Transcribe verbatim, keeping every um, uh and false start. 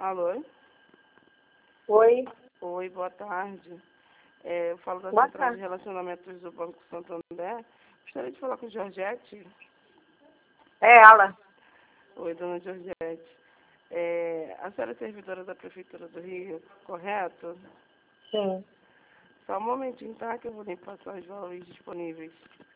Alô? Oi, Oi, boa tarde. É, eu falo da boa Central de tarde. Relacionamentos do Banco Santander. Gostaria de falar com Georgette. É ela. Oi, dona Georgette. É, a senhora é servidora da Prefeitura do Rio, correto? Sim. Só um momentinho, tá? Que eu vou limpar só os valores disponíveis.